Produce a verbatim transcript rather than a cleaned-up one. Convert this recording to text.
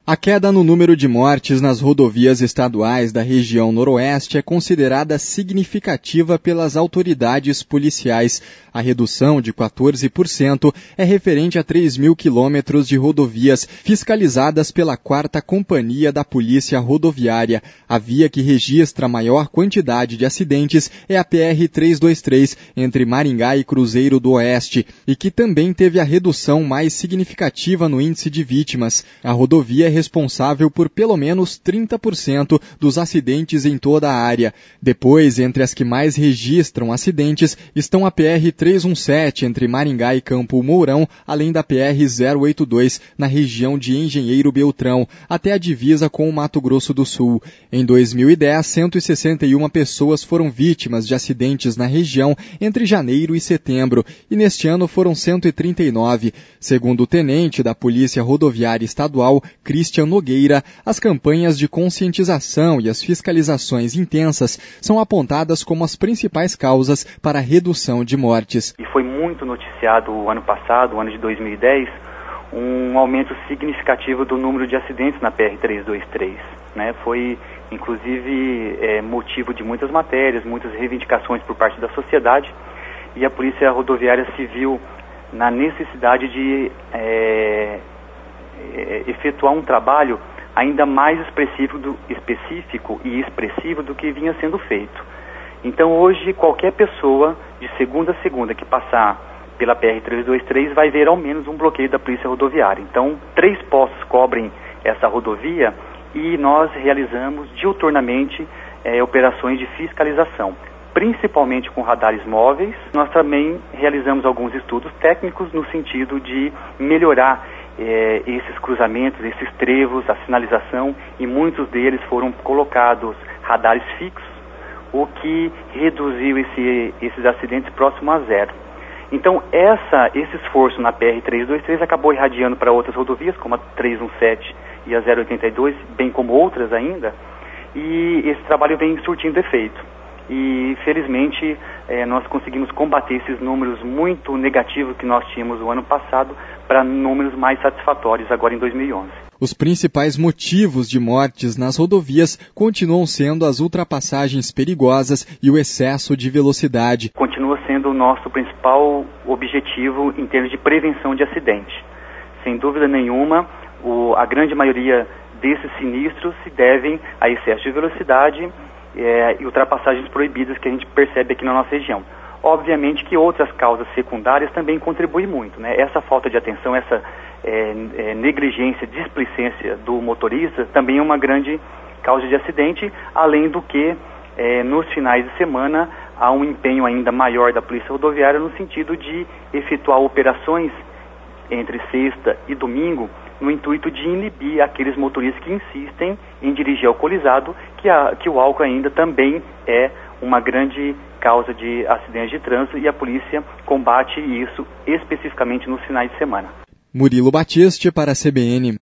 A queda no número de mortes nas rodovias estaduais da região noroeste é considerada significativa pelas autoridades policiais. A redução de quatorze por cento é referente a três mil quilômetros de rodovias fiscalizadas pela quarta Companhia da Polícia Rodoviária. A via que registra a maior quantidade de acidentes é a P R trezentos e vinte e três, entre Maringá e Cruzeiro do Oeste, e que também teve a redução mais significativa no índice de vítimas. A rodovia é responsável por pelo menos trinta por cento dos acidentes em toda a área. Depois, entre as que mais registram acidentes, estão a P R trezentos e dezessete entre Maringá e Campo Mourão, além da P R zero oito dois na região de Engenheiro Beltrão, até a divisa com o Mato Grosso do Sul. Em dois mil e dez, cento e sessenta e uma pessoas foram vítimas de acidentes na região entre janeiro e setembro, e neste ano foram cento e trinta e nove. Segundo o tenente da Polícia Rodoviária Estadual, Cristian Nogueira, as campanhas de conscientização e as fiscalizações intensas são apontadas como as principais causas para a redução de mortes. E foi muito noticiado o ano passado, o ano de dois mil e dez, um aumento significativo do número de acidentes na P R trezentos e vinte e três. Né? Foi, inclusive, é, motivo de muitas matérias, muitas reivindicações por parte da sociedade, e a Polícia Rodoviária se viu na necessidade de é, é, efetuar um trabalho ainda mais específico, do, específico e expressivo do que vinha sendo feito. Então hoje qualquer pessoa de segunda a segunda que passar pela P R trezentos e vinte e três vai ver ao menos um bloqueio da Polícia Rodoviária. Então três postos cobrem essa rodovia e nós realizamos diuturnamente é, operações de fiscalização, principalmente com radares móveis. Nós também realizamos alguns estudos técnicos no sentido de melhorar é, esses cruzamentos, esses trevos, a sinalização, e muitos deles foram colocados radares fixos, o que reduziu esse, esses acidentes próximo a zero. Então, essa, esse esforço na P R trezentos e vinte e três acabou irradiando para outras rodovias, como a trezentos e dezessete e a zero oitenta e dois, bem como outras ainda, e esse trabalho vem surtindo efeito. E, felizmente, eh, nós conseguimos combater esses números muito negativos que nós tínhamos no ano passado para números mais satisfatórios agora em dois mil e onze. Os principais motivos de mortes nas rodovias continuam sendo as ultrapassagens perigosas e o excesso de velocidade. Continua sendo o nosso principal objetivo em termos de prevenção de acidente. Sem dúvida nenhuma, o, a grande maioria desses sinistros se devem a excesso de velocidade é, e ultrapassagens proibidas que a gente percebe aqui na nossa região. Obviamente que outras causas secundárias também contribuem muito, né? Essa falta de atenção, essa é, é, negligência, displicência do motorista também é uma grande causa de acidente, além do que é, nos finais de semana há um empenho ainda maior da Polícia Rodoviária no sentido de efetuar operações entre sexta e domingo no intuito de inibir aqueles motoristas que insistem em dirigir alcoolizado, que, a, que o álcool ainda também é uma grande causa de acidentes de trânsito, e a polícia combate isso especificamente nos finais de semana. Murilo Batiste para a C B N.